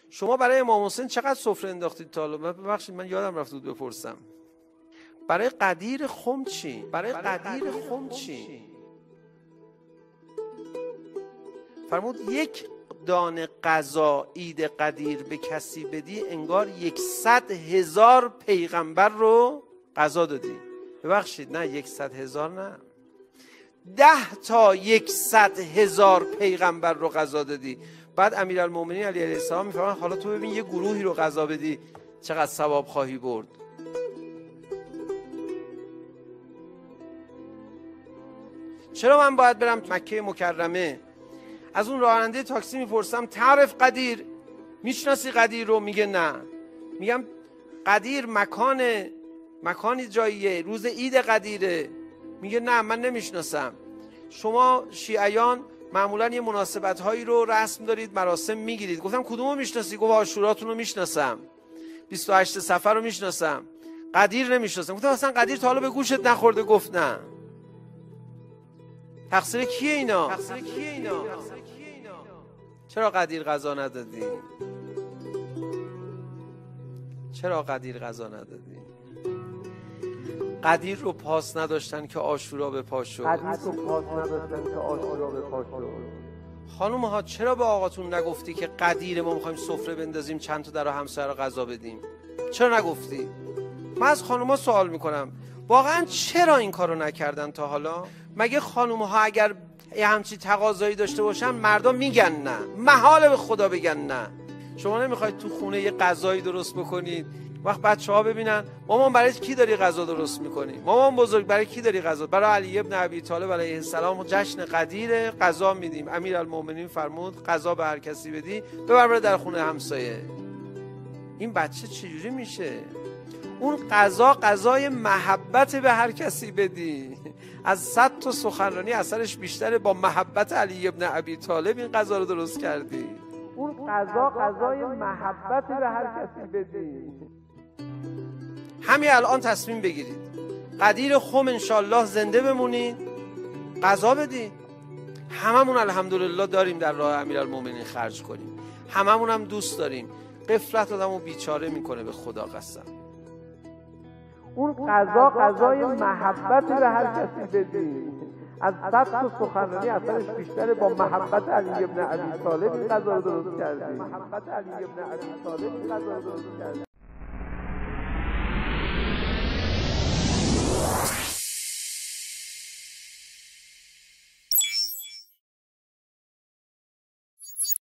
شما برای امام حسین چقدر سفره انداختید تا حالا؟ ببخشید من یادم رفت بود بپرسم. برای قدیر خم چی؟ برای قدیر خم چی؟ فرمود یک دانه غذا عید قدیر به کسی بدی انگار 100,000 پیغمبر رو غذا دادی. ببخشید نه 100,000 نه، 10 تا 100,000 پیغمبر رو غذا دادی. بعد امیرالمومنین علی علیه السلام میفرماید حالا تو ببین یه گروهی رو غذا بدی چقدر ثواب خواهی برد. چرا من باید برم مکه مکرمه از اون راننده تاکسی میپرسم تعرف قدیر، میشناسی قدیر رو؟ میگه نه. میگم قدیر مکانی جاییه، روز عید قدیره. میگه نه من نمیشناسم. شما شیعیان معمولا یه مناسبت هایی رو رسم دارید، مراسم میگیرید. گفتم کدومو میشناسی؟ گفت عاشوراتون رو میشناسم، 28 صفر رو میشناسم، قدیر نمیشناسم. گفتم اصلا قدیر تا حالا به گوشت نخورده؟ گفت نه. تقصیر کیه اینا؟ چرا قدیر غذا ندادی؟ چرا قدیر غذا ندادی؟ قدیر رو پاس نداشتن که عاشورا به پا شد. خانوم ها چرا به آقاتون نگفتی که قدیر ما میخوایم سفره بندازیم چند تا در همسایه رو غذا بدیم؟ چرا نگفتی؟ من از خانوم ها سوال میکنم واقعا چرا این کارو نکردن تا حالا؟ مگه خانوم ها اگر یه همچی تقاضایی داشته باشن مردا میگن نه؟ محاله به خدا بگن نه. شما نمیخواید تو خونه یه غذایی درست بکنید وقت بچه‌ها ببینن مامان برای کی داری غذا درست میکنی؟ مامان بزرگ برای کی داری غذا؟ برای علی ابن ابی طالب علیه السلام جشن قدیر غذا میدیم. امیرالمومنین فرمود غذا به هر کسی بدی ببر در خونه همسایه. این بچه چجوری میشه؟ اون غذای محبت به هر کسی بدی. از 100 تا سخنرانی اثرش بیشتره. با محبت علی ابن ابی طالب این غذا رو درست کردی. اون غذای محبت به هر کسی بدی. همین الان تصمیم بگیرید قدیر خم انشالله زنده بمونید، غذا بدید. هممون الحمدلله داریم در راه امیرالمومنین خرج کنیم، هممون هم دوست داریم. غفلت آدمو بیچاره میکنه به خدا قسم. اون غذای محبت به هر کسی بدید. از 100 تا سخنرانی اثرش بیشتره. با محبت علی ابن ابی طالب این غذا رو درست کردی.